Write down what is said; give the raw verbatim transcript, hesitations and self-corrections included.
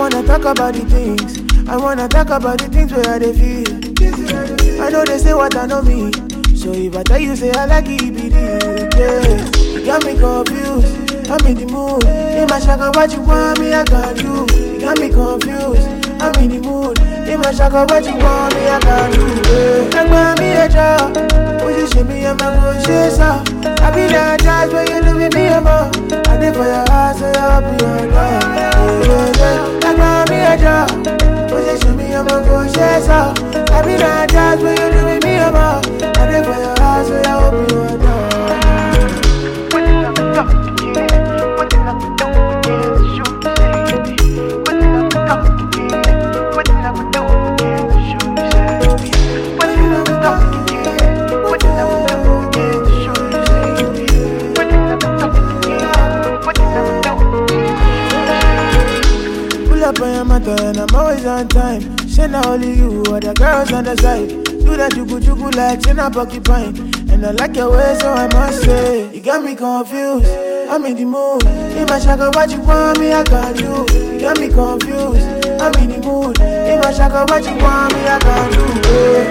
wanna talk about the things. I wanna talk about the things where I dey feel. I know they say what I know me. So if I tell you say I like it, be the yeah. You got me confused, I'm in the mood. In my shaka, what you want me, I can do. You got me confused, I'm in the mood. In my shaka, what you want me, I can do. Yeah. Like mommy, a job. Position me, I'm a good chaser. I be that jazz when you look at me, I'm a. I did for your heart, so I'll be your dog. Yeah, yeah. Like mommy, a job. Position me, I'm a good chaser. I be that jazz when you look at me, I'm a. I did for your heart, so I'll be your dog. And I'm always on time. Say not only you, other girls on the side. Do that jugu jugu like say not porcupine. And I like your way, so I must say you got me confused, I'm in the mood. In my shaka, what you want me, I can do. You got me confused, I'm in the mood. In my shaka, what you want me, I can do.